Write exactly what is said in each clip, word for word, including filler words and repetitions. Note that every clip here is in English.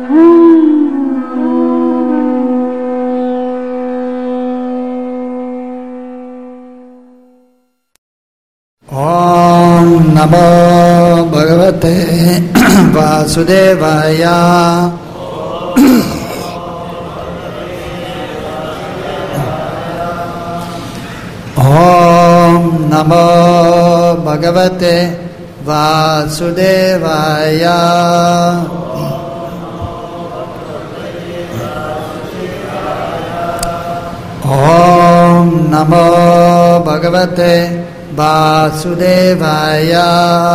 Namo Bhagavate Vasudevaya. Om Namo Bhagavate Vasudevaya. Om Namo Bhagavate Vasudevaya.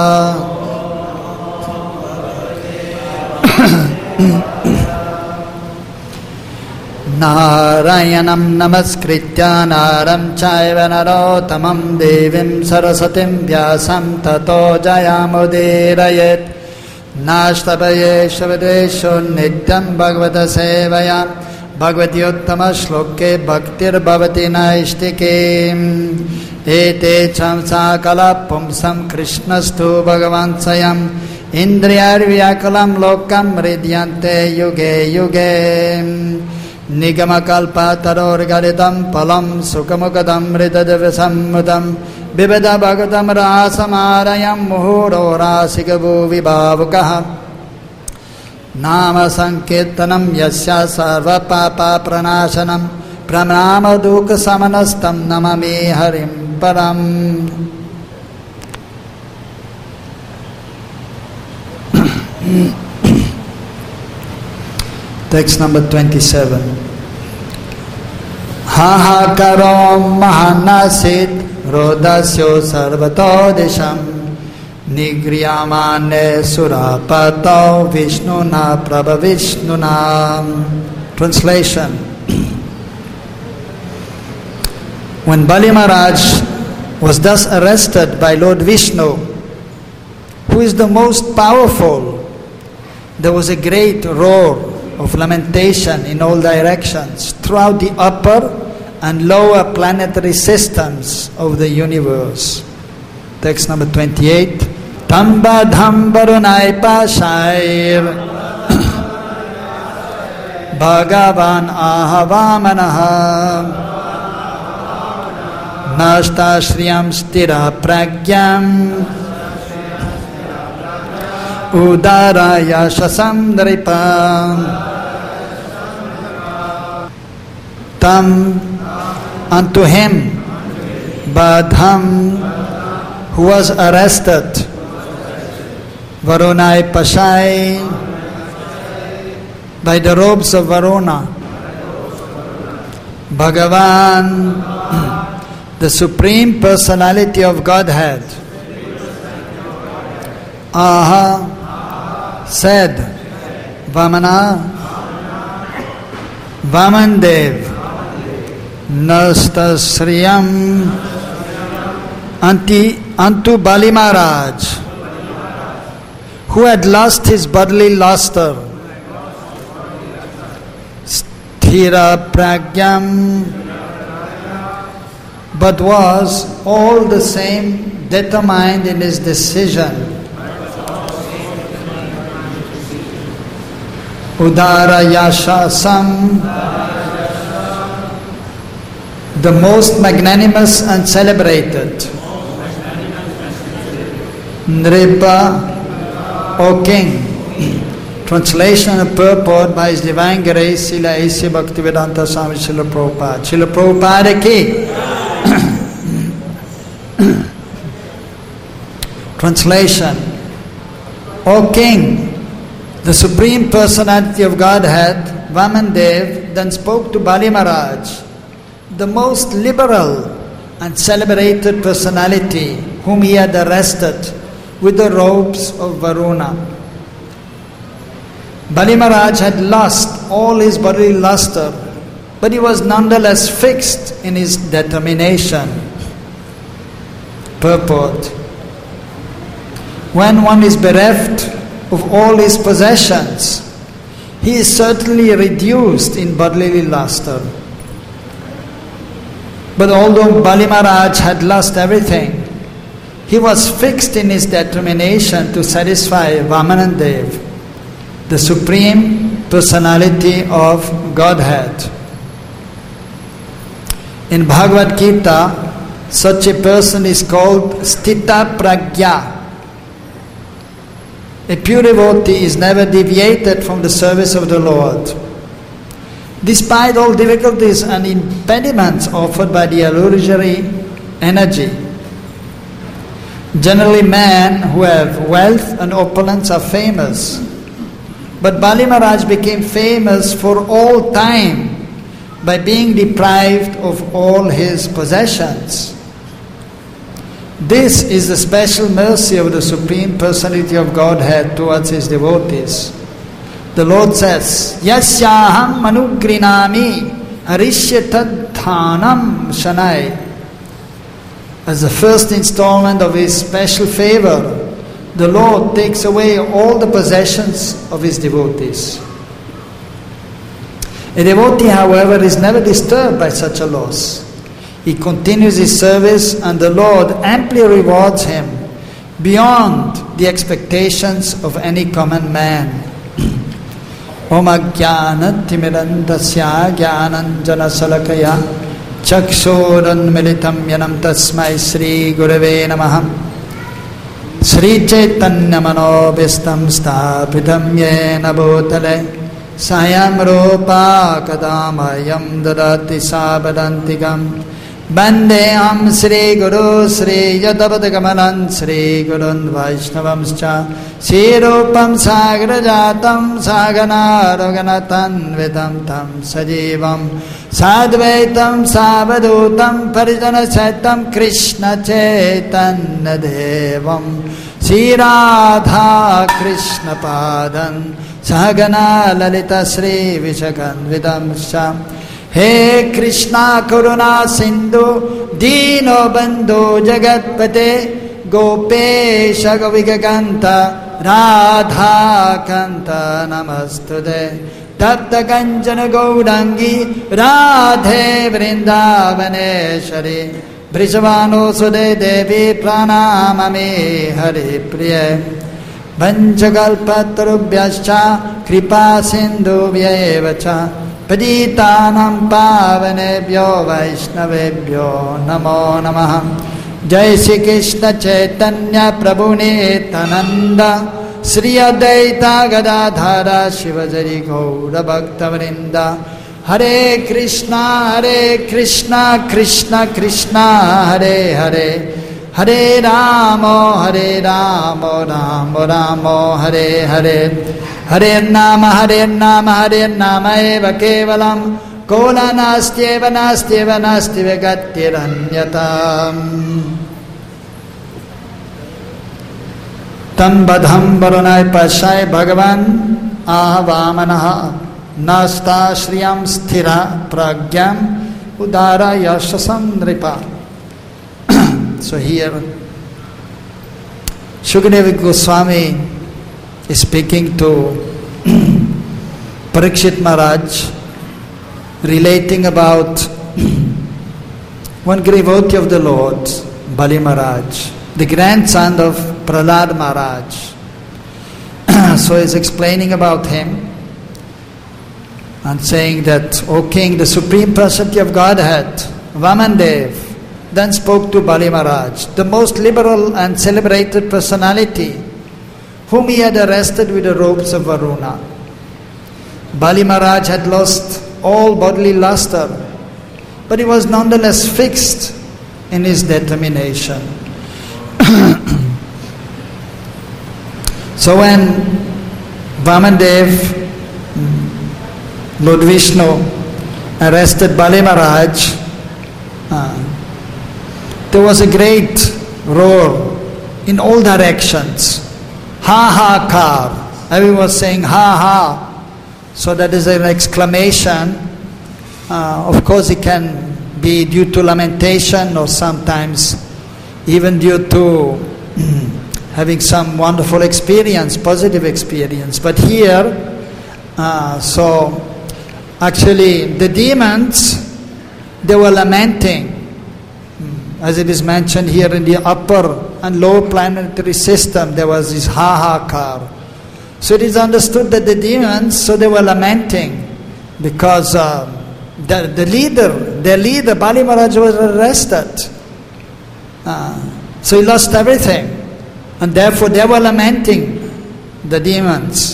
Narayanam namaskritya naram chaiva narottamam devim sarasatim vyasam tato jayamudirayet. Nashtabaye shavadesho nityam bhagavata sevaya bhagavati uttama shloke bhaktir bhavati naistike. Ete chamsa kala pumsam krishnastu bhagavan sayam indriyar vyakalam lokam ridyante yuge yuge. Nigama kalpa taror garitam palam sukamukadam ridadavisammudam biveda bhagatam rasamarayam muhuro rasikavu vibhavukah. Nama sankirtanam yasya sarva papa pranashanam pranama dukha samanastam namami harim param. Text number twenty-seven. Ha karom mahanasit rodasyo sarvato disham nigriyamane surapato vishnuna prabhavishnuna. Translation. When Bali Maharaj was thus arrested by Lord Vishnu, who is the most powerful, there was a great roar of lamentation in all directions throughout the upper and lower planetary systems of the universe. Text number twenty-eight. Tamba dhambarunai pashair Bhagavan ahavamanaha Nashta shriyam stira pragyam Udaraya shasam dripam. Tam, unto him, Badham, who was arrested, Varunai Pashai, by the robes of Varuna, Bhagavan, the Supreme Personality of Godhead, Aha, said, Vamana, Vamandev, Nastasriyam, anti, unto Bali Maharaj, who had lost his bodily luster, Sthira Pragyam, but was all the same determined in his decision. Udara Yashasam, the most magnanimous and celebrated. Nripa, O King. Translation and purport by His Divine Grace Srila A C Bhaktivedanta Swami Srila Prabhupada. Srila Prabhupada ki. Translation. O King, the Supreme Personality of Godhead, Vamandev, then spoke to Bali Maharaj, the most liberal and celebrated personality whom he had arrested with the robes of Varuna. Bali Maharaj had lost all his bodily luster, but he was nonetheless fixed in his determination. Purport. When one is bereft of all his possessions, he is certainly reduced in bodily luster. But although Bali Maharaj had lost everything, he was fixed in his determination to satisfy Vamanandev, the Supreme personality of Godhead. In Bhagavad Gita, such a person is called Sthita Pragya. A pure devotee is never deviated from the service of the Lord. Despite all difficulties and impediments offered by the illusory energy. Generally, men who have wealth and opulence are famous. But Bali Maharaj became famous for all time by being deprived of all his possessions. This is the special mercy of the Supreme Personality of Godhead towards his devotees. The Lord says, Yasyaham manugrinami arishyatadhanam shanai. As the first installment of his special favor, the Lord takes away all the possessions of his devotees. A devotee, however, is never disturbed by such a loss. He continues his service and the Lord amply rewards him beyond the expectations of any common man. Om ajnana timirandasya jnananjana salakaya chakshuran militam yanam tasmai Sri Gurave Namaha. Sri Chaitanya Manobhistam Sthapitam Yena Bhutale Sayam Rupa Kadamayam Dadati Sabadantikam Bandeham Sri Guru Sri Yadavadagamanan Sri Gurun Vaishnavamscha Sri Rupam Sagrajatam Sagana Roganatan Vedam Tam Sajivam Sadvaitam Savadutam Parijana Chaitam Krishna Chaitanya Devam Sri Radha Krishna Padan Sagana Lalita Sri Vishakan Vidam Sham He Krishna Karuna Sindhu Dino Bandhu Jagatpate Gopesha Govigakanta Radha Kanta Namastude Tapta Kanchana Gaudangi Radhe Vrindavaneshari Brishavano Sude Devi Pranamami Hari Priya Vanchakalpatarubhyascha Kripa Sindhu Vyevacha Paditanam Pavanebhyo Vaishnavebhyo Namo Namaha Jai Shri Krishna Chaitanya Prabhu Nityananda Sri Advaita Gadadhara Shivajari Gaura Bhaktavrinda Hare Krishna Hare Krishna Krishna Krishna Hare Hare Hare Rama Hare Rama Rama Rama Hare Hare Hare Nama Hare Nama Hare Nama Eva Kevalam Kola Nastyeva Nastyeva Nastyeva Gattiranyatam Tam Badham Varunai Pashay Bhagavan Ahavamanaha Nasta Shriyam Sthira Pragyam Udara Yashasam Nripa. So here Shukadeva Goswami is speaking to Parikshit Maharaj, relating about one devotee of the Lord, Bali Maharaj, the grandson of Prahlad Maharaj. So he's explaining about him and saying that, O King, the Supreme Personality of Godhead, Vamandev, then spoke to Bali Maharaj, the most liberal and celebrated personality, whom he had arrested with the ropes of Varuna. Bali Maharaj had lost all bodily luster, but he was nonetheless fixed in his determination. So when Vamandev, Lord Vishnu, arrested Bali Maharaj, uh, there was a great roar in all directions. Ha ha kar. Everyone was saying ha ha. So that is an exclamation. Uh, of course it can be due to lamentation or sometimes even due to having some wonderful experience, positive experience. But here, uh, so actually the demons, they were lamenting. As it is mentioned here in the upper and lower planetary system, there was this ha-ha-kar. So it is understood that the demons, so they were lamenting because uh, the, the leader, their leader, Bali Maharaj, was arrested. Uh, so he lost everything. And therefore they were lamenting, the demons.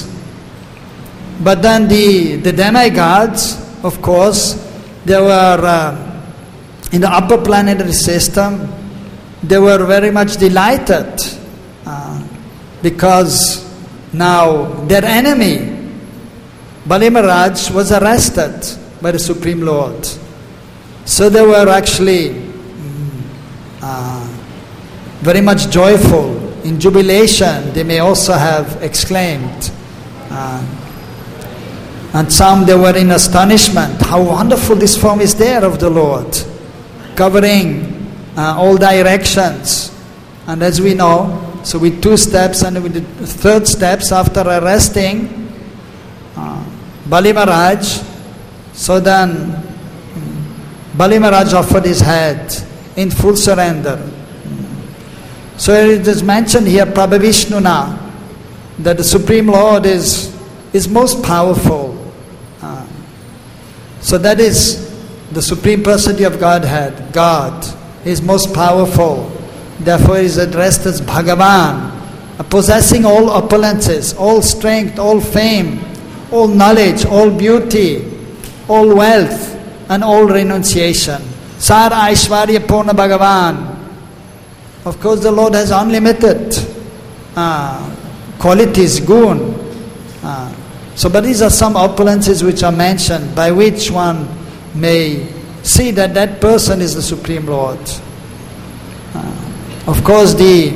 But then the, the demigods, of course, they were uh, in the upper planetary system, they were very much delighted uh, because now their enemy, Bali Maharaj, was arrested by the Supreme Lord. So they were actually uh, very much joyful, in jubilation, they may also have exclaimed. Uh, and some, they were in astonishment, how wonderful this form is there of the Lord, covering uh, all directions. And as we know, so with two steps and with the third steps after arresting uh, Bali Maharaj, so then Bali Maharaj offered his head in full surrender. So it is mentioned here, Prabhavishnuna, that the Supreme Lord is, is most powerful. Uh, so that is the Supreme Personality of Godhead, God, is most powerful. Therefore, he is addressed as Bhagavan, possessing all opulences, all strength, all fame, all knowledge, all beauty, all wealth, and all renunciation. Sar Aishwarya Purna Bhagavan. Of course, the Lord has unlimited uh, qualities, gun. Uh, so, but these are some opulences which are mentioned, by which one may see that that person is the Supreme Lord. Uh, Of course, the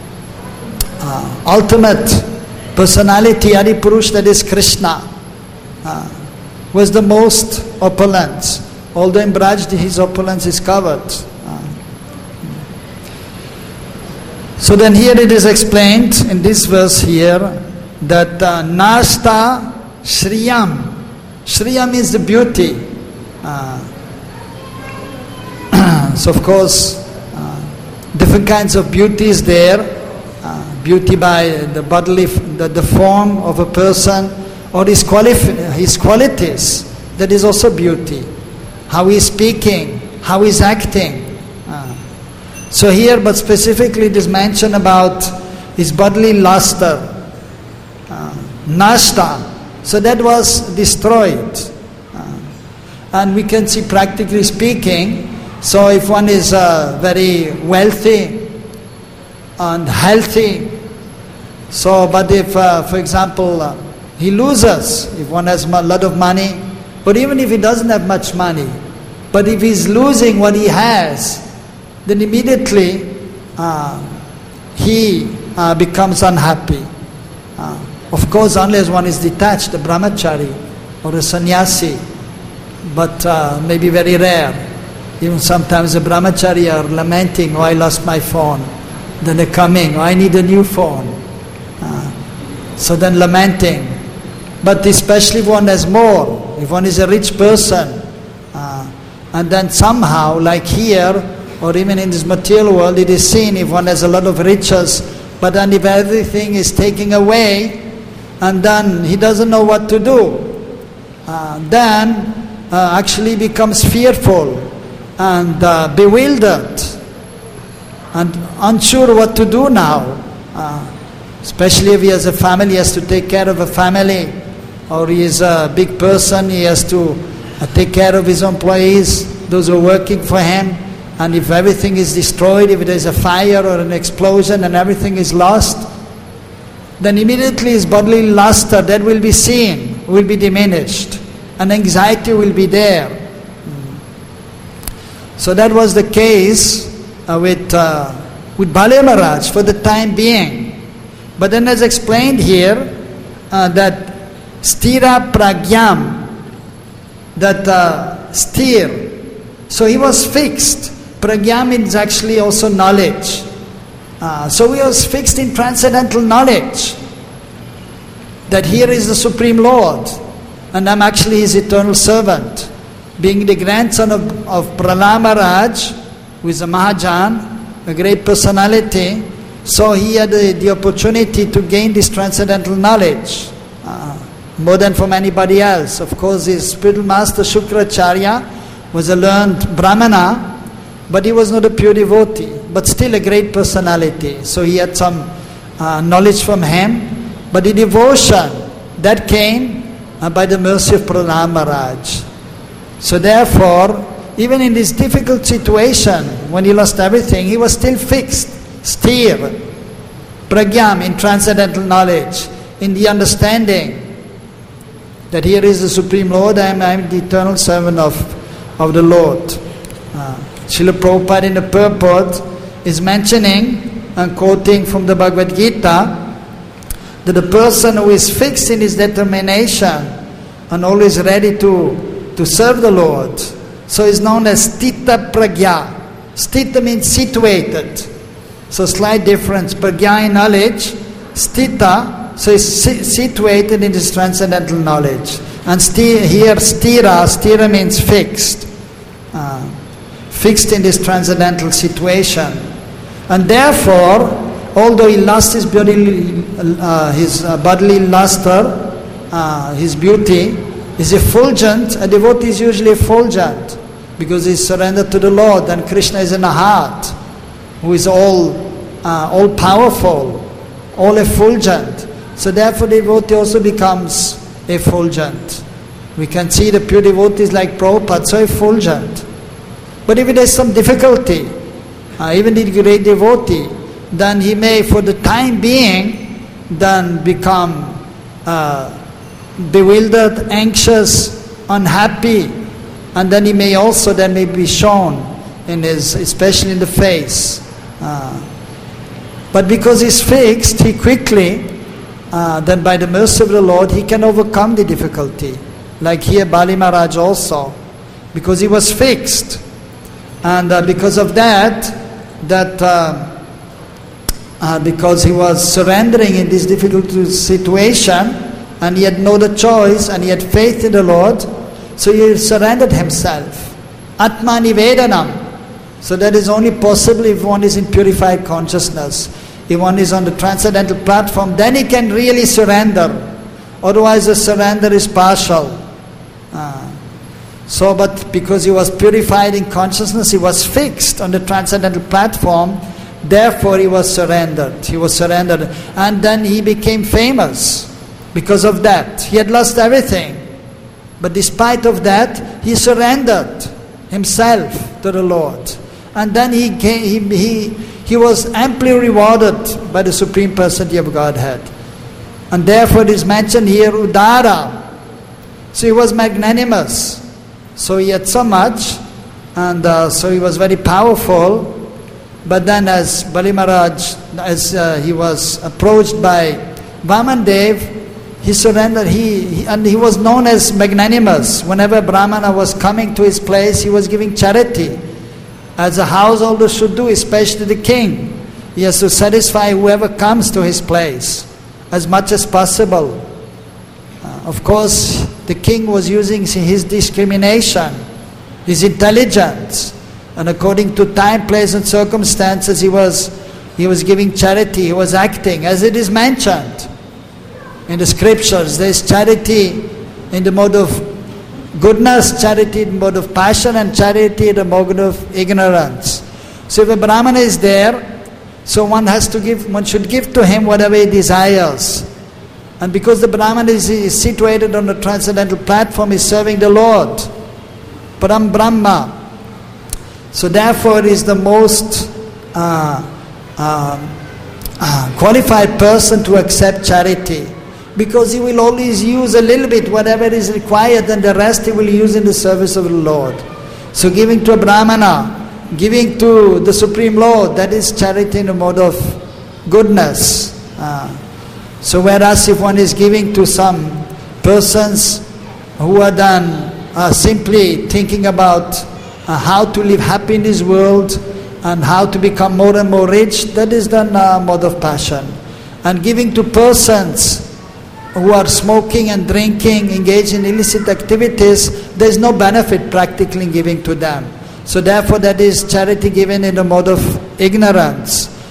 uh, ultimate personality, Adipurush, that is Krishna, uh, was the most opulent. Although in Braj his opulence is covered. Uh, so then here it is explained in this verse here that uh, Nasta Shriyam. Shriyam is the beauty. Uh, so of course, different kinds of beauty is there. Uh, beauty by the bodily, the, the form of a person, or his, qualif- his qualities. That is also beauty. How he is speaking, how he is acting. Uh, so here, but specifically it is mentioned about his bodily luster. Uh, nashta. So that was destroyed. Uh, and we can see, practically speaking, so if one is uh, very wealthy and healthy, so but if, uh, for example, uh, he loses, if one has a lot of money, but even if he doesn't have much money, but if he's losing what he has, then immediately uh, he uh, becomes unhappy. Uh, of course, unless one is detached, a brahmachari or a sannyasi, but uh, maybe very rare. Even sometimes the brahmachari are lamenting, oh, I lost my phone. Then they're coming, oh, I need a new phone. Uh, so then lamenting. But especially if one has more, if one is a rich person, uh, and then somehow, like here, or even in this material world, it is seen if one has a lot of riches, but then if everything is taken away, and then he doesn't know what to do, uh, then uh, actually becomes fearful and uh, bewildered and unsure what to do now. Uh, especially if he has a family, he has to take care of a family, or he is a big person, he has to uh, take care of his employees, those who are working for him, and if everything is destroyed, if there is a fire or an explosion and everything is lost, then immediately his bodily luster, that will be seen, will be diminished, and anxiety will be there. So that was the case uh, with uh, with Bali Maharaj for the time being. But then as explained here, uh, that stira pragyam, that uh, steer, so he was fixed. Pragyam is actually also knowledge. Uh, so he was fixed in transcendental knowledge, that here is the Supreme Lord, and I'm actually his eternal servant. Being the grandson of, of Prahlad Maharaj, who is a Mahajan, a great personality, So he had the, the opportunity to gain this transcendental knowledge, uh, more than from anybody else. Of course, his spiritual master Shukracharya was a learned Brahmana, but he was not a pure devotee, but still a great personality. So he had some uh, knowledge from him, but the devotion that came uh, by the mercy of Prahlad Maharaj. So therefore, even in this difficult situation, when he lost everything, he was still fixed, sthir, pragyam, in transcendental knowledge, in the understanding that here is the Supreme Lord, I am, I am the eternal servant of, of the Lord. Uh, Srila Prabhupada in the purport is mentioning and quoting from the Bhagavad Gita that the person who is fixed in his determination and always ready to, to serve the Lord, so is known as Sthita Pragya. Sthita means situated. So slight difference. Pragya in knowledge, Sthita, so is situated in this transcendental knowledge. And sti- here Sthira, Sthira means fixed. Uh, fixed in this transcendental situation. And therefore, although he lost his bodily, uh, his uh, bodily luster, uh, his beauty, is effulgent. A devotee is usually effulgent because he is surrendered to the Lord, and Krishna is in the heart, who is all uh, all powerful, all effulgent. So therefore the devotee also becomes effulgent. We can see the pure devotees like Prabhupada, so effulgent. But if there is some difficulty, uh, even the great devotee, then he may for the time being then become uh, bewildered, anxious, unhappy, and then he may also then may be shown in his, especially in the face. Uh, but because he's fixed, he quickly, uh, then by the mercy of the Lord, he can overcome the difficulty. Like here, Bali Maharaj also, because he was fixed, and uh, because of that, that. Uh, Uh, because he was surrendering in this difficult situation, and he had no other choice, and he had faith in the Lord, so he surrendered himself. Atma Nivedanam. So that is only possible if one is in purified consciousness. If one is on the transcendental platform, then he can really surrender. Otherwise the surrender is partial. Uh, so, but because he was purified in consciousness, he was fixed on the transcendental platform. Therefore he was surrendered. He was surrendered. And then he became famous because of that. He had lost everything. But despite of that, he surrendered himself to the Lord. And then he came, he, he, he was amply rewarded by the Supreme Personality of Godhead. And therefore it is mentioned here, Udara. So he was magnanimous. So he had so much, and uh, so he was very powerful. But then as Bali Maharaj, as uh, he was approached by Vaman Dev, he surrendered, he, he, and he was known as magnanimous. Whenever Brahmana was coming to his place, he was giving charity, as a householder should do, especially the king. He has to satisfy whoever comes to his place, as much as possible. Uh, of course, the king was using his discrimination, his intelligence, and according to time, place and circumstances, he was he was giving charity, he was acting, as it is mentioned in the scriptures. There is charity in the mode of goodness, charity in the mode of passion, and charity in the mode of ignorance. So if a Brahmana is there, so one has to give, one should give to him whatever he desires. And because the Brahmana is, is situated on the transcendental platform, is serving the Lord, Param Brahma. So therefore, it is the most uh, uh, uh, qualified person to accept charity, because he will always use a little bit, whatever is required, and the rest he will use in the service of the Lord. So giving to a Brahmana, giving to the Supreme Lord, that is charity in the mode of goodness. Uh, so whereas if one is giving to some persons who are done uh, simply thinking about Uh, how to live happy in this world and how to become more and more rich, that is the uh, mode of passion. And giving to persons who are smoking and drinking, engaged in illicit activities, there is no benefit practically in giving to them. So therefore that is charity given in the mode of ignorance.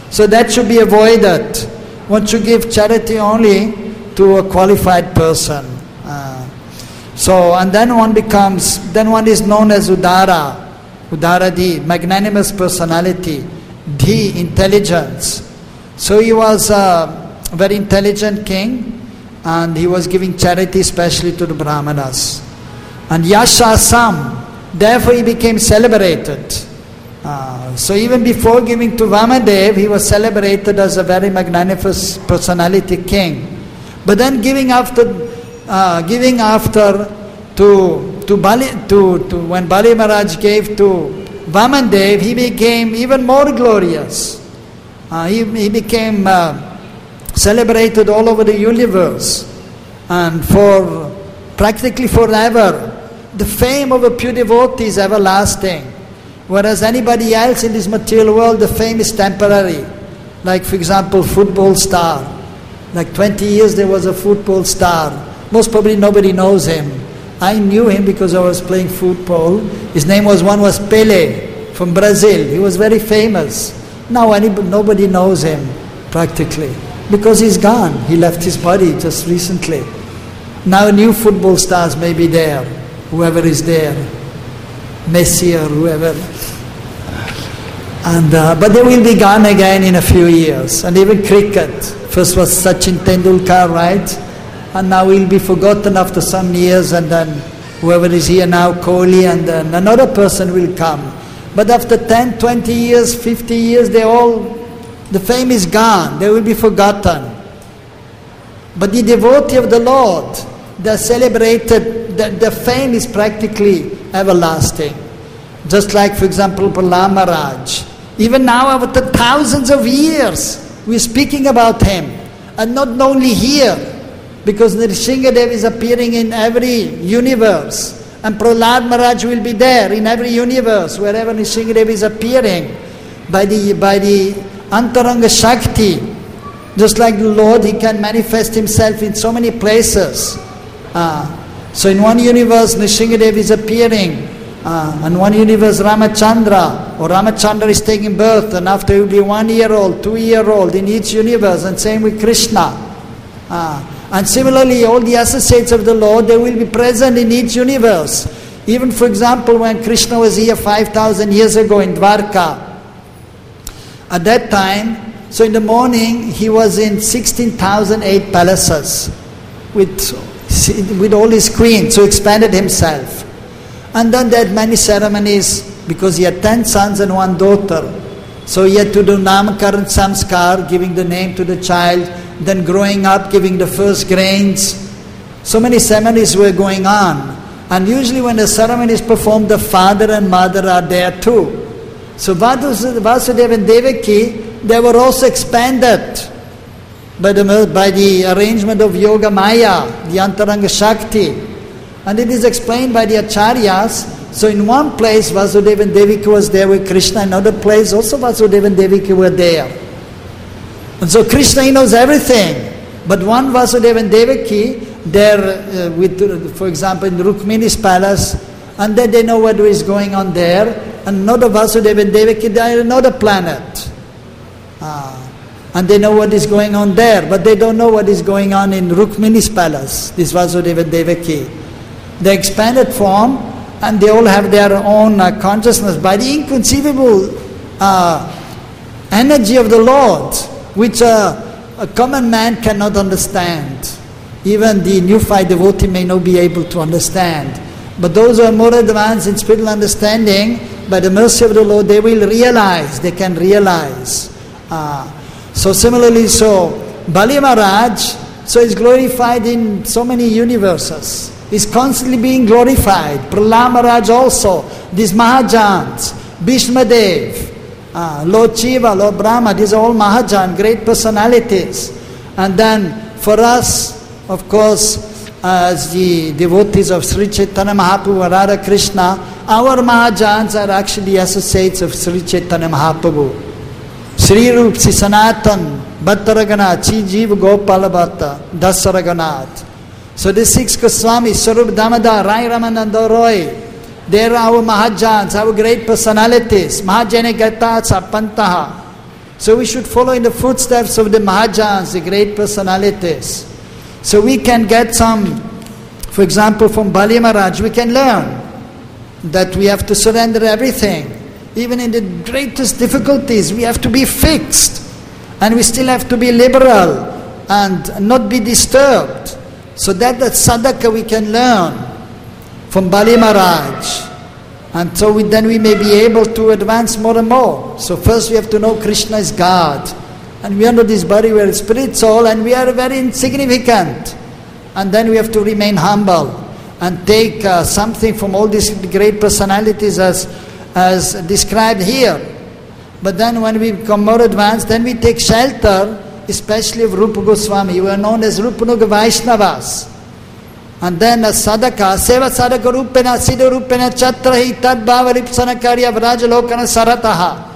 So that should be avoided. One should give charity only to a qualified person. Uh, so, and then one becomes, then one is known as Udara. Udara, the magnanimous personality. The intelligence. So he was a very intelligent king, and he was giving charity especially to the Brahmanas. And Yashasam, therefore he became celebrated. Uh, so even before giving to Vamadev, he was celebrated as a very magnanimous personality king. But then giving after, uh, giving after to to Bali, to, to when Bali Maharaj gave to Vamadev, he became even more glorious. Uh, he, he became uh, celebrated all over the universe, and for practically forever. The fame of a pure devotee is everlasting, whereas anybody else in this material world, the fame is temporary. Like, for example, football star. Like twenty years there was a football star. Most probably nobody knows him. I knew him because I was playing football. His name was, one was Pelé from Brazil. He was very famous. Now anybody, nobody knows him practically because he's gone. He left his body just recently. Now new football stars may be there, whoever is there, Messi or whoever. And uh, but they will be gone again in a few years. And even cricket. First was Sachin Tendulkar, right? And now he'll be forgotten after some years, and then whoever is here now, Kohli, and then another person will come. But after ten, twenty years, fifty years, they all, the fame is gone, they will be forgotten. But the devotee of the Lord, they are celebrated, the, the fame is practically everlasting. Just like, for example, Prahlad Maharaj. Even now, after thousands of years, we are speaking about him. And not only here, because Nrsingadev is appearing in every universe. And Prahlad Maharaj will be there in every universe, wherever Nrsingadev is appearing. By the, by the Antaranga Shakti, just like the Lord, He can manifest Himself in so many places. Uh, so in one universe, Nrsingadev is appearing. Uh, in one universe, Ramachandra, or Ramachandra is taking birth, and after he will be one year old, two year old in each universe, and same with Krishna. Uh, and similarly, all the associates of the Lord, they will be present in each universe. Even, for example, when Krishna was here five thousand years ago in Dwarka, at that time, so in the morning, he was in sixteen thousand eight palaces with, with all his queens, so expanded himself. And then there had many ceremonies, because he had ten sons and one daughter. So he had to do Namakaran Samskar, giving the name to the child, then growing up, giving the first grains. So many ceremonies were going on. And usually when the ceremony is performed, the father and mother are there too. So Vasudeva and Devaki, they were also expanded by the, by the arrangement of Yoga Maya, the Antaranga Shakti. And it is explained by the Acharyas. So in one place Vasudeva and Devaki was there with Krishna, in another place also Vasudeva and Devaki were there. And so Krishna, he knows everything. But one Vasudeva and Devaki, they're uh, with, for example, in Rukmini's palace, and then they know what is going on there. And another Vasudeva and Devaki, they are another planet. Ah. And they know what is going on there, but they don't know what is going on in Rukmini's palace, this Vasudeva and Devaki. The expanded form, and they all have their own uh, consciousness by the inconceivable uh, energy of the Lord, which uh, a common man cannot understand. Even the neophyte devotee may not be able to understand. But those who are more advanced in spiritual understanding, by the mercy of the Lord, they will realize, they can realize. Uh, so similarly, so Bali Maharaj, so is glorified in so many universes. Is constantly being glorified. Prahlad Maharaj also, these Mahajans, Bhishma Dev, uh, Lord Shiva, Lord Brahma, these are all Mahajan, great personalities. And then for us, of course, as the devotees of Sri Chaitanya Mahaprabhu and Radha Krishna, our Mahajans are actually associates of Sri Chaitanya Mahaprabhu. Sri Rup, Sri Sanatan, Bhatta Raghunath, Chi Jiva Gopala Bhatta, Dasa Raghunath. So the six Goswamis, Sarup Damodar, Rai Ramananda Roy, they are our Mahajans, our great personalities. Mahajane Gata Sapantaha. So we should follow in the footsteps of the Mahajans, the great personalities. So we can get some, for example, from Bali Maharaj, we can learn that we have to surrender everything. Even in the greatest difficulties, we have to be fixed. And we still have to be liberal and not be disturbed. So that that sadhaka we can learn from Bali Maharaj. And so we, then we may be able to advance more and more. So first we have to know Krishna is God. And we are not this body, we are a spirit soul, and we are very insignificant. And then we have to remain humble and take uh, something from all these great personalities as, as described here. But then when we become more advanced, then we take shelter, especially of Rupa Goswami. We are known as Rupanuga Vaishnavas. And then as sadhaka, seva sadhaka rupena, siddha rupena, chatrahi, tad bhava ripsana karya, vrajalokana sarataha.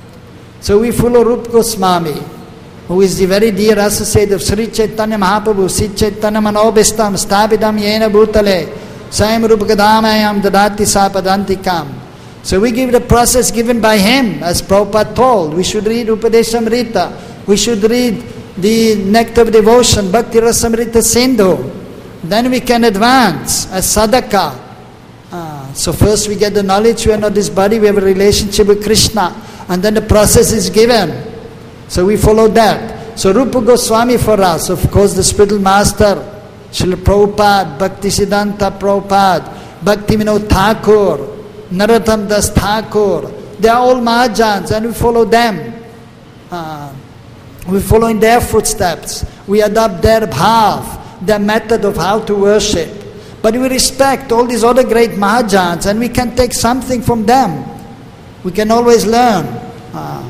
So we follow Rupa Goswami, who is the very dear associate of Sri Chaitanya Mahaprabhu, Sri Chaitanya Manobhistam, Stabidam Yena Bhutale, Sayam Rupa Gadamayam Dadati Sapadantikam. So we give the process given by him, as Prabhupada told. We should read Upadeshamrita. We should read the Nectar of Devotion, Bhakti Rasamrita Sindhu. Then we can advance as sadhaka. Uh, so first we get the knowledge, we are not this body, we have a relationship with Krishna. And then the process is given. So we follow that. So Rupa Goswami for us, of course the spiritual master, Srila Prabhupada, Bhakti Siddhanta Prabhupada, Bhakti Vinod Thakur, Narottam Das Thakur, they are all Mahajans and we follow them. Uh, we follow in their footsteps. We adopt their bhav, their method of how to worship. But we respect all these other great Mahajans and we can take something from them. We can always learn. Uh,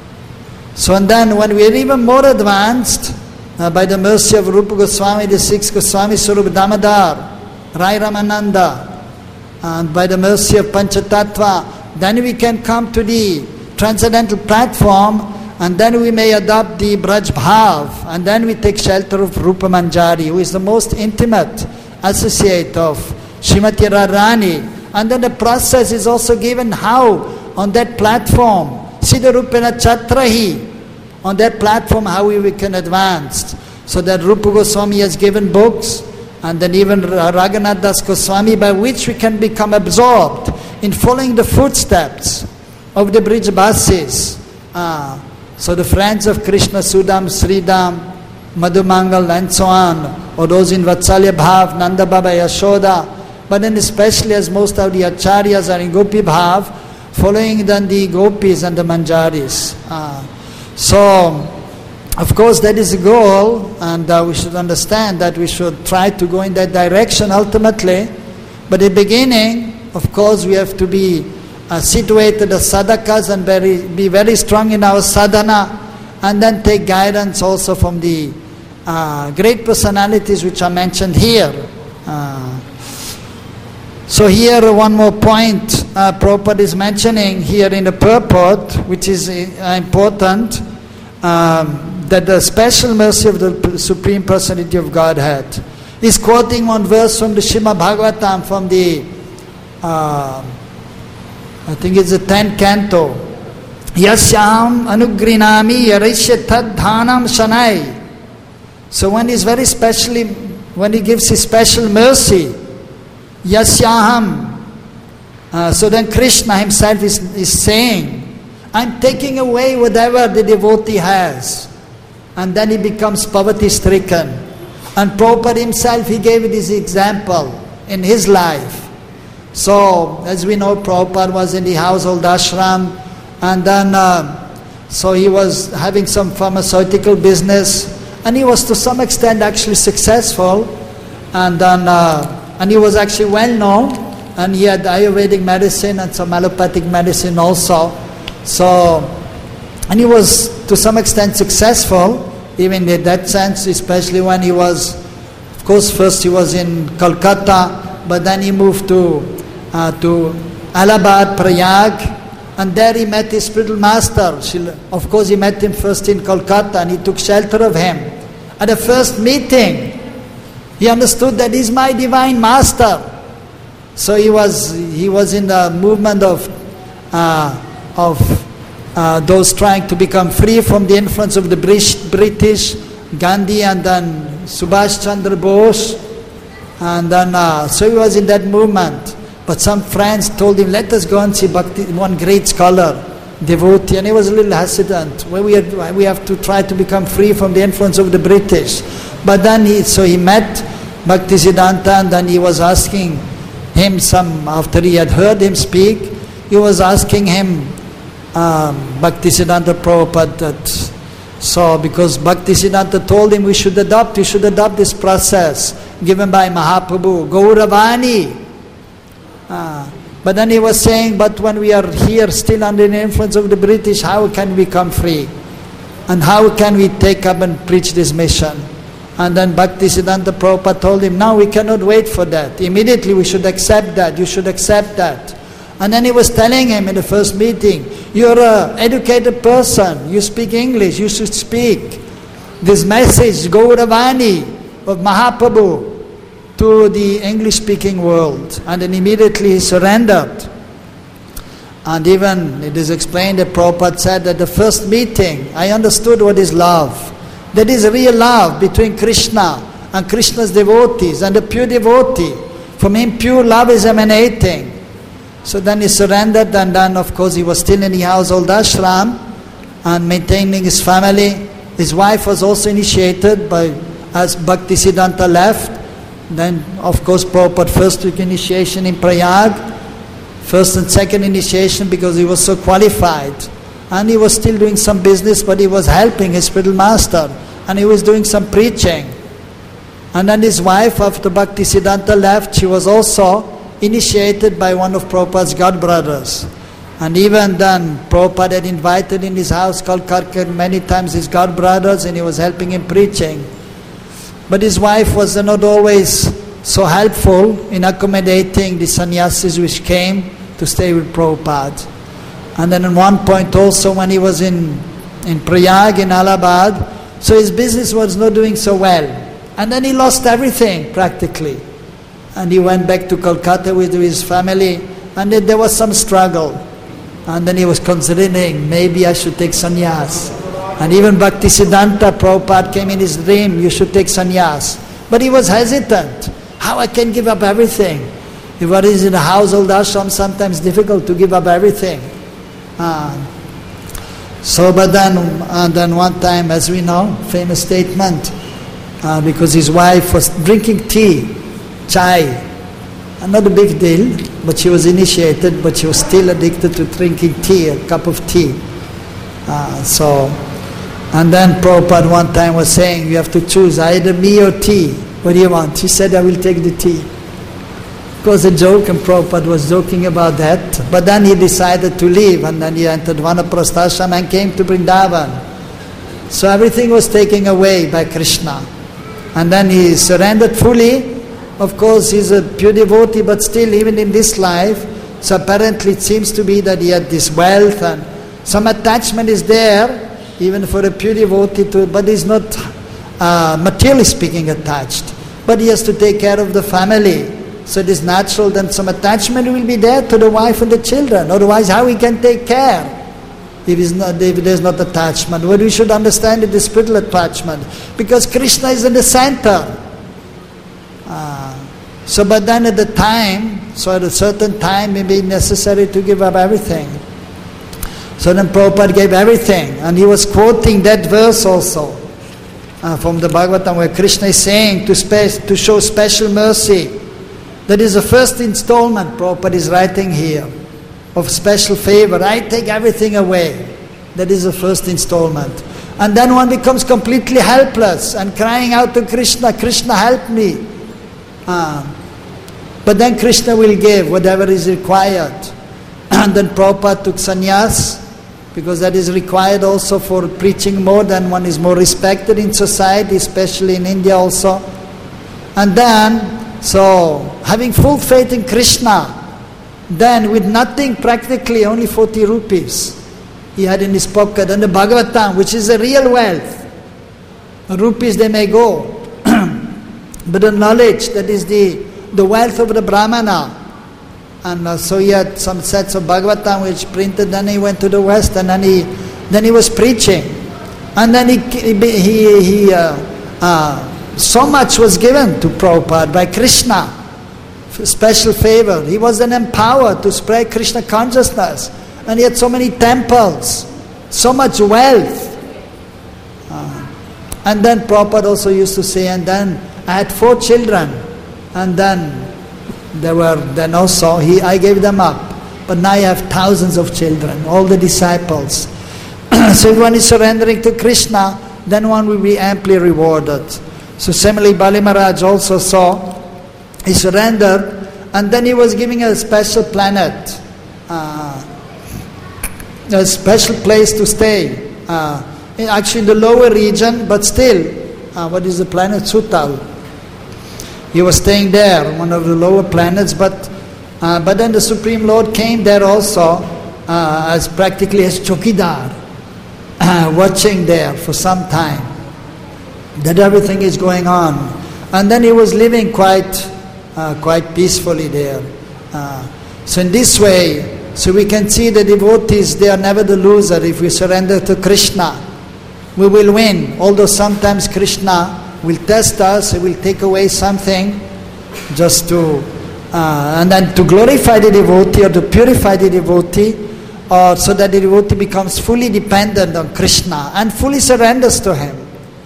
so and then when we are even more advanced, uh, by the mercy of Rupa Goswami, the sixth Goswami, Swarup Damodar, Rai Ramananda, and by the mercy of Panchatattva, then we can come to the transcendental platform and then we may adopt the Braj Bhav and then we take shelter of Rupa Manjari, who is the most intimate associate of Srimati Radharani. And then the process is also given how on that platform, Siddha Rupena Chatrahi, on that platform how we can advance. So that Rupa Goswami has given books, and then even Raghunath Das Goswami, by which we can become absorbed in following the footsteps of the Brijbasis. Ah, so the friends of Krishna, Sudam, Sridam, Madhumangal and so on, or those in Vatsalya Bhav, Nanda Baba, Yashoda, but then especially as most of the Acharyas are in Gopi Bhav, following then the Gopis and the Manjaris. Ah, so, of course, that is the goal, and uh, we should understand that we should try to go in that direction ultimately. But in the beginning, of course, we have to be uh, situated as sadhakas and very, be very strong in our sadhana, and then take guidance also from the uh, great personalities which are mentioned here. Uh, so here one more point uh, Prabhupada is mentioning here in the purport, which is uh, important. Um, that the special mercy of the Supreme Personality of Godhead. He's quoting one verse from the Srimad Bhagavatam, from the, uh, I think it's the tenth canto. Yasyam anugrinami yarishya tad dhanam shanai. So when he's very specially, when he gives his special mercy, yasyaham, uh, so then Krishna himself is, is saying, I'm taking away whatever the devotee has. And then he becomes poverty-stricken. And Prabhupada himself, he gave this example in his life. So, as we know, Prabhupada was in the household ashram, and then, uh, so he was having some pharmaceutical business, and he was to some extent actually successful, and then, uh, and he was actually well known, and he had Ayurvedic medicine and some allopathic medicine also. So, and he was to some extent successful, even in that sense, especially when he was, of course, first he was in Kolkata, but then he moved to uh, to Allahabad, Prayag, and there he met his spiritual master. Of course, he met him first in Kolkata, and he took shelter of him. At the first meeting, he understood that he's my divine master. So he was he was in the movement of uh, of uh, those trying to become free from the influence of the British, Gandhi and then Subhash Chandra Bose. And then, uh, so he was in that movement. But some friends told him, let us go and see Bhakti, one great scholar, devotee. And he was a little hesitant. Well, we, had, we have to try to become free from the influence of the British. But then he, so he met Bhaktisiddhanta, and then he was asking him some, after he had heard him speak, he was asking him, um, Bhaktisiddhanta Prabhupada, that, so because Bhaktisiddhanta told him we should adopt, we should adopt this process given by Mahaprabhu, Gauravani. Uh, but then he was saying, but when we are here still under the influence of the British, how can we come free? And how can we take up and preach this mission? And then Bhaktisiddhanta Prabhupada told him, no, we cannot wait for that. Immediately we should accept that, you should accept that. And then he was telling him in the first meeting, you're an educated person, you speak English, you should speak this message, Gauravani, of Mahaprabhu to the English-speaking world. And then immediately he surrendered. And even it is explained that Prabhupada said that the first meeting, I understood what is love. That is real love between Krishna and Krishna's devotees and the pure devotee. From him pure love is emanating. So then he surrendered, and then of course he was still in the household ashram and maintaining his family. His wife was also initiated by, as Bhaktisiddhanta left. Then of course Prabhupada first took initiation in Prayag, first and second initiation because he was so qualified. And he was still doing some business, but he was helping his spiritual master. And he was doing some preaching. And then his wife, after Bhaktisiddhanta left, she was also initiated by one of Prabhupada's godbrothers. And even then, Prabhupada had invited in his house called Karkar many times his godbrothers, and he was helping him preaching. But his wife was not always so helpful in accommodating the sannyasis which came to stay with Prabhupada. And then at one point also when he was in, in Prayag, in Allahabad, so his business was not doing so well. And then he lost everything practically. And he went back to Kolkata with his family, and then there was some struggle. And then he was considering, maybe I should take sannyas. And even Bhaktisiddhanta Prabhupada came in his dream, you should take sannyas. But he was hesitant. How I can give up everything? If one is in a household ashram, sometimes difficult to give up everything. Uh, so, but then, uh, then one time, as we know, famous statement, uh, because his wife was drinking tea, chai, and not a big deal, but she was initiated, but she was still addicted to drinking tea, a cup of tea. Uh, so, and then Prabhupada one time was saying, you have to choose either me or tea. What do you want? She said, I will take the tea. It was a joke, and Prabhupada was joking about that. But then he decided to leave, and then he entered Vanaprastha ashram and came to Vrindavan. So everything was taken away by Krishna. And then he surrendered fully. Of course, he's a pure devotee, but still, even in this life, so apparently it seems to be that he had this wealth, and some attachment is there, even for a pure devotee, to, but he's not uh, materially speaking attached. But he has to take care of the family. So it is natural that some attachment will be there to the wife and the children. Otherwise, how he can take care if, is not, if there is not attachment? What we should understand is the spiritual attachment. Because Krishna is in the center. Uh, so but then at the time, so at a certain time, it may be necessary to give up everything. So then Prabhupada gave everything. And he was quoting that verse also uh, from the Bhagavatam, where Krishna is saying to, spe- to show special mercy. That is the first installment Prabhupada is writing here, of special favor. I take everything away. That is the first installment. And then one becomes completely helpless and crying out to Krishna, Krishna help me. Uh, but then Krishna will give whatever is required. And then Prabhupada took sannyas, because that is required also for preaching more, than one is more respected in society, especially in India also. And then, so, having full faith in Krishna, then with nothing, practically only forty rupees he had in his pocket, and the Bhagavatam, which is a real wealth. Rupees they may go, but the knowledge, that is the, the wealth of the Brahmana, And uh, so he had some sets of Bhagavatam which printed, then he went to the West, and then he, then he was preaching. And then he, he, he uh, uh, so much was given to Prabhupada by Krishna, special favor. He was then empowered to spread Krishna consciousness. And he had so many temples, so much wealth. Uh, and then Prabhupada also used to say, and then I had four children, and then There were then also, he, I gave them up. But now I have thousands of children, all the disciples. So if one is surrendering to Krishna, then one will be amply rewarded. So similarly, Bali Maharaj also saw, he surrendered, and then he was giving a special planet, uh, a special place to stay. Uh, actually in the lower region, but still, uh, what is the planet? Sutal. He was staying there, one of the lower planets, but uh, but then the Supreme Lord came there also uh, as practically as Chokidar, uh, watching there for some time, that everything is going on. And then he was living quite uh, quite peacefully there. Uh, so in this way, so we can see the devotees, they are never the loser. If we surrender to Krishna, we will win. Although sometimes Krishna will test us, He will take away something just to, uh, and then to glorify the devotee or to purify the devotee, or so that the devotee becomes fully dependent on Krishna and fully surrenders to Him.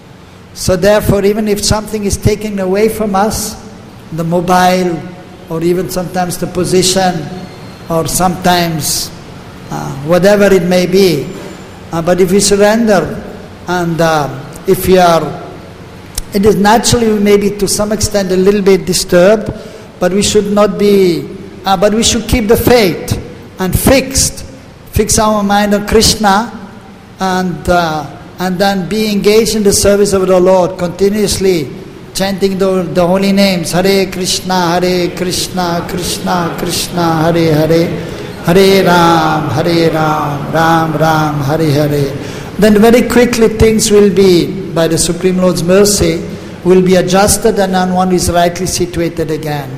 So therefore, even if something is taken away from us, the mobile, or even sometimes the position, or sometimes uh, whatever it may be, uh, but if we surrender, and uh, if we are, it is naturally we may be to some extent a little bit disturbed, but we should not be, uh, but we should keep the faith and fixed, fix our mind on Krishna, and uh, and then be engaged in the service of the Lord, continuously chanting the, the holy names, Hare Krishna, Hare Krishna, Krishna Krishna, Hare Hare, Hare Ram, Hare Ram, Ram Ram, Hare Hare. Then very quickly things will be, by the Supreme Lord's mercy, will be adjusted, and then one is rightly situated again.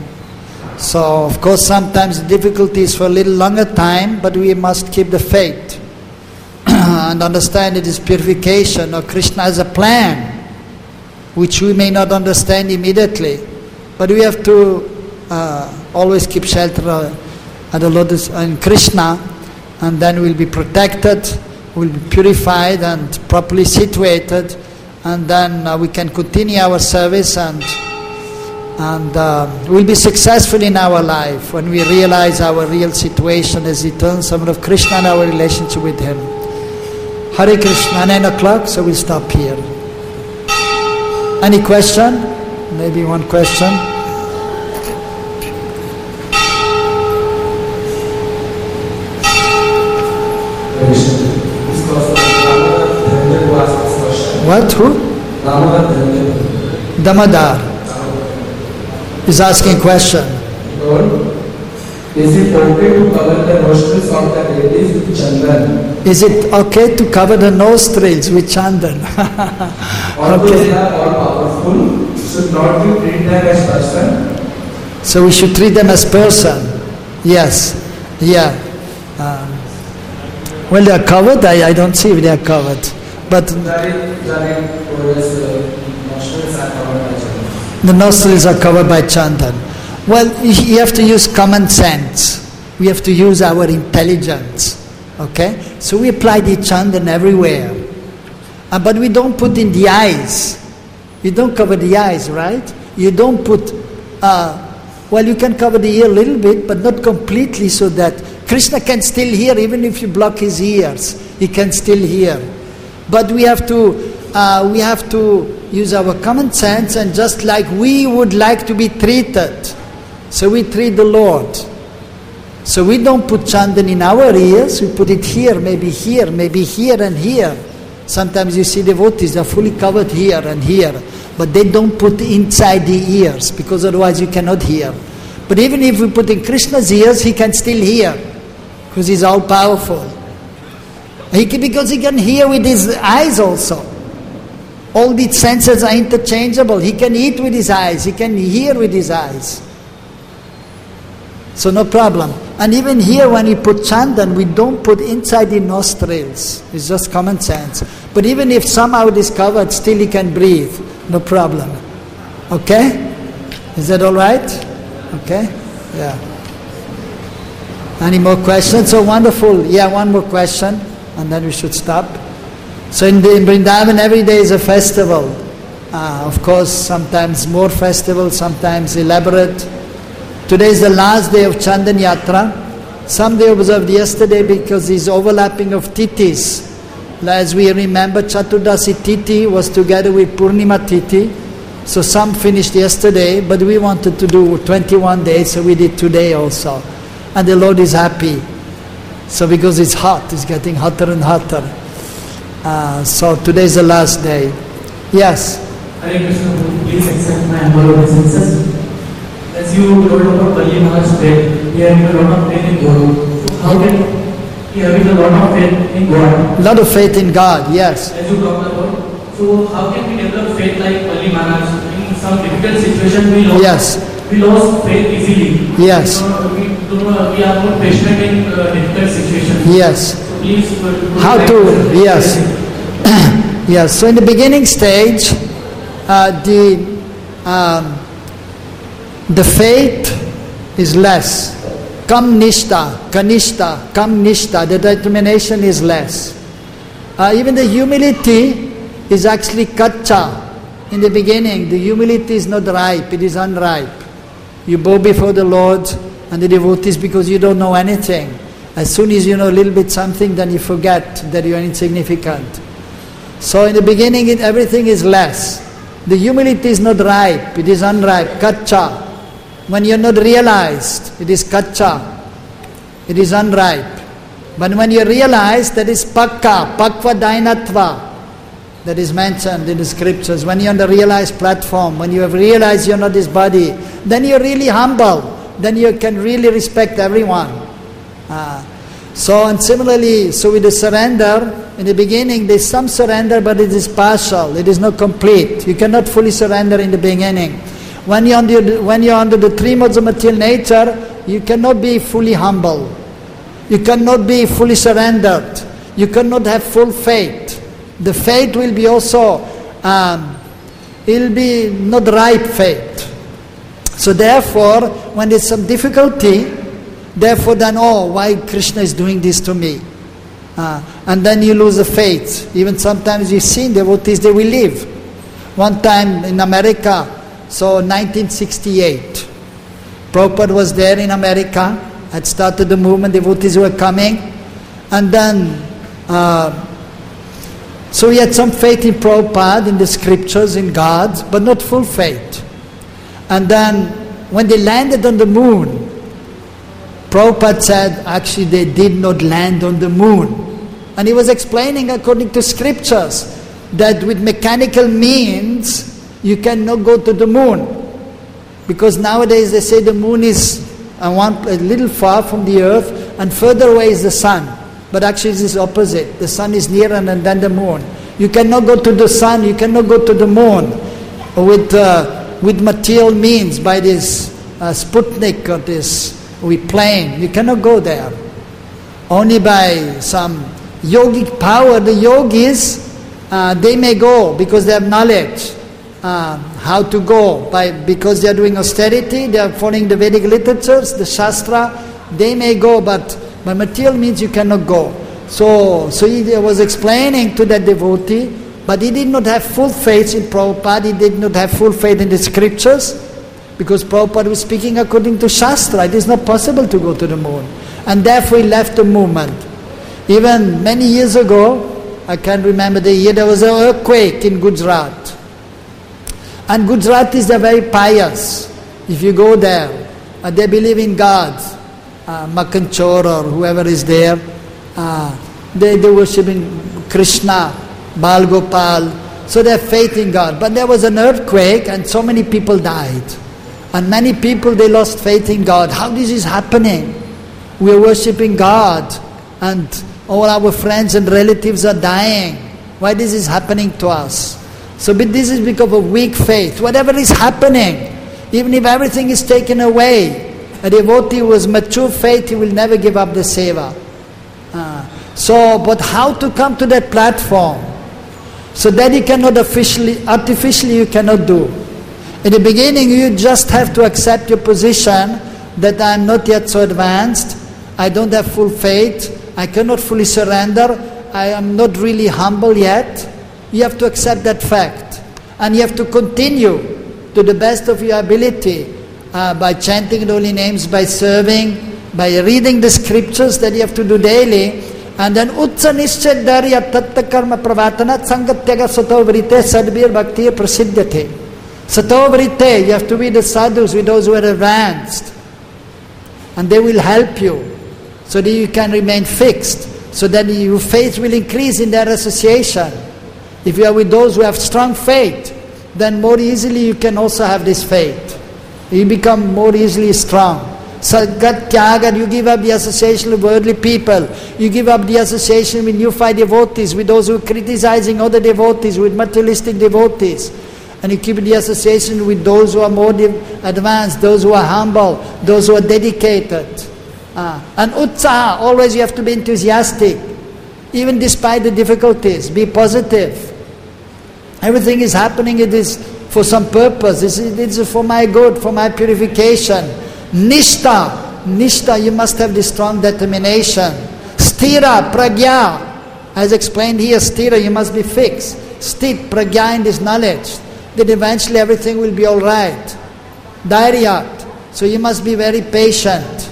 So, of course, sometimes the difficulty is for a little longer time, but we must keep the faith and understand it is purification, or Krishna has a plan, which we may not understand immediately. But we have to uh, always keep shelter at the Lord in Krishna, and then we'll be protected, will be purified and properly situated, and then uh, we can continue our service, and and uh, we'll be successful in our life when we realize our real situation as eternal servant of Krishna and our relationship with Him. Hare Krishna, nine o'clock, so we'll stop here. Any question? Maybe one question. What? Who? Damodar is asking question. Is it okay to cover the nostrils of the ladies with chandan? Is it okay to cover the nostrils with chandan? Although Okay. they are all powerful, should not we treat them as person? So we should treat them as person. Yes. Yeah. Um, well, they are covered. I, I don't see if they are covered. But Jari, jari, nostrils are covered by chandan. the nostrils are covered by chandan. Well, you have to use common sense. We have to use our intelligence. Okay? So we apply the chandan everywhere. Uh, but we don't put in the eyes. You don't cover the eyes, right? You don't put, uh, well, you can cover the ear a little bit, but not completely, so that Krishna can still hear, even if you block his ears, he can still hear. But we have to, uh, we have to use our common sense, and just like we would like to be treated, so we treat the Lord. So we don't put chandan in our ears, we put it here, maybe here, maybe here and here. Sometimes you see devotees, they are fully covered here and here, but they don't put inside the ears, because otherwise you cannot hear. But even if we put in Krishna's ears, he can still hear, because he's all powerful. He can, because he can hear with his eyes also. All these senses are interchangeable. He can eat with his eyes, he can hear with his eyes. So no problem. And even here when we put chandan, we don't put inside the nostrils. It's just common sense. But even if somehow it is covered, still you can breathe. No problem. Okay? Is that all right? Okay? Yeah. Any more questions? So wonderful. Yeah, one more question, and then we should stop. So in, the, in Vrindavan, every day is a festival. Uh, of course, sometimes more festival, sometimes elaborate. Today is the last day of Chandan Yatra. Some they observed yesterday because it's overlapping of Tithis. As we remember, Chaturdasi Tithi was together with Purnima Tithi. So some finished yesterday, but we wanted to do twenty-one days, so we did today also. And the Lord is happy. So because it's hot, it's getting hotter and hotter. Uh, so today is the last day. Yes? Hare Krishna, please accept my humble obeisances. As you told about Bali Maharaj's faith, he having a lot of faith in God. So how can he having a lot of faith in God? Lot of faith in God, yes. As you talked about, so how can we develop faith like Bali Maharaj? In some difficult situation, we lost, Yes. we lost faith easily. Yes. We, don't, we, don't, we are more patient in uh, difficult situations. Yes. So please, uh, How to, yes. Yes, so in the beginning stage, uh, the um, the faith is less. Kam nishta, kanishta, kam nishta, the determination is less. Uh, even the humility is actually kacha. In the beginning, the humility is not ripe, it is unripe. You bow before the Lord and the devotees because you don't know anything. As soon as you know a little bit something, then you forget that you are insignificant. So in the beginning, it, everything is less. The humility is not ripe, it is unripe, kacha. When you are not realized, it is kacha, it is unripe. But when you realize, that is pakka, pakva dainatva, that is mentioned in the scriptures. When you are on the realized platform, when you have realized you are not this body, then you are really humble, then you can really respect everyone. Uh, so and similarly, so with the surrender, in the beginning there is some surrender, but it is partial, it is not complete. You cannot fully surrender in the beginning. When you are under, when you are under the three modes of material nature, you cannot be fully humble. You cannot be fully surrendered. You cannot have full faith. The faith will be also, um, it will be not ripe faith. So therefore, when there's some difficulty, therefore then, oh, why Krishna is doing this to me? Uh, and then you lose the faith. Even sometimes you've seen devotees, they will leave. One time in America, so nineteen sixty-eight, Prabhupada was there in America, had started the movement, devotees were coming, and then, uh, so he had some faith in Prabhupada, in the scriptures, in God, but not full faith. And then, when they landed on the moon, Prabhupada said, actually they did not land on the moon. And he was explaining according to scriptures, that with mechanical means, you cannot go to the moon. Because nowadays they say the moon is a, one, a little far from the earth, and further away is the sun. But actually it is opposite. The sun is nearer and then the moon. You cannot go to the sun, you cannot go to the moon with uh, with material means, by this uh, Sputnik or this with plane. You cannot go there. Only by some yogic power, the yogis, uh, they may go because they have knowledge uh, how to go. By because they are doing austerity, they are following the Vedic literatures, the Shastra, they may go, but by material means you cannot go. So, so he was explaining to that devotee, but he did not have full faith in Prabhupada, he did not have full faith in the scriptures, because Prabhupada was speaking according to Shastra. It is not possible to go to the moon. And therefore he left the movement. Even many years ago, I can't remember the year, there was an earthquake in Gujarat. And Gujaratis are very pious. If you go there, uh, they believe in God. Uh, Makanchor or whoever is there, uh, they, they worshiping Krishna, Bal Gopal, so they have faith in God. But there was an earthquake and so many people died. And many people, they lost faith in God. How this is happening? We are worshipping God and all our friends and relatives are dying. Why this is happening to us? So but this is because of weak faith. Whatever is happening, even if everything is taken away, A devotee who has mature faith, he will never give up the seva. Uh, so, but how to come to that platform? So that you cannot officially, artificially you cannot do. In the beginning you just have to accept your position that I am not yet so advanced, I don't have full faith, I cannot fully surrender, I am not really humble yet. You have to accept that fact. And you have to continue to the best of your ability uh, by chanting the holy names, by serving, by reading the scriptures that you have to do daily. And then Utsa Nishchay Darya Tatta Karma Pravatana Sangatyaga Sato Vrite Sadbir Bhakti Prasiddhate. Sato Vrite, you have to be the sadhus with those who are advanced. And they will help you so that you can remain fixed, so that your faith will increase in their association. If you are with those who have strong faith, then more easily you can also have this faith. You become more easily strong. Sadgat Tyaga, you give up the association with worldly people. You give up the association with neophyte devotees, with those who are criticizing other devotees, with materialistic devotees. And you keep the association with those who are more advanced, those who are humble, those who are dedicated. Uh, and Utsaha, always you have to be enthusiastic. Even despite the difficulties, be positive. Everything is happening, it is for some purpose. It is for my good, for my purification. Nishta, Nishta, you must have this strong determination. Sthira, Pragya, as explained here, Sthira, you must be fixed. Sthit, Pragya, in this knowledge, that eventually everything will be all right. Dhairyat, so you must be very patient.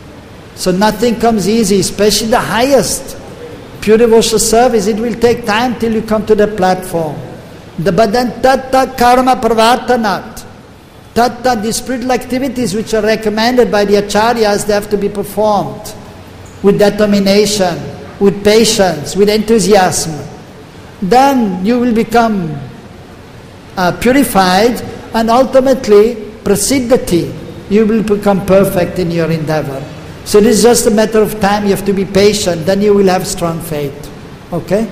So nothing comes easy, especially the highest pure devotional service. It will take time till you come to the platform. The but then tatta karma pravartanat. Tatta, the spiritual activities which are recommended by the acharyas, they have to be performed with determination, with patience, with enthusiasm. Then you will become uh, purified, and ultimately prasiddhati, you will become perfect in your endeavor. So this is just a matter of time. You have to be patient, then you will have strong faith. Okay?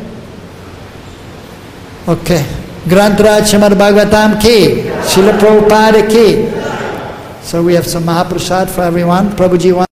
Okay. Granth Srimad Bhagavatam ki, Srila Prabhupada ki. So we have some Mahaprasad for everyone. Prabhuji wants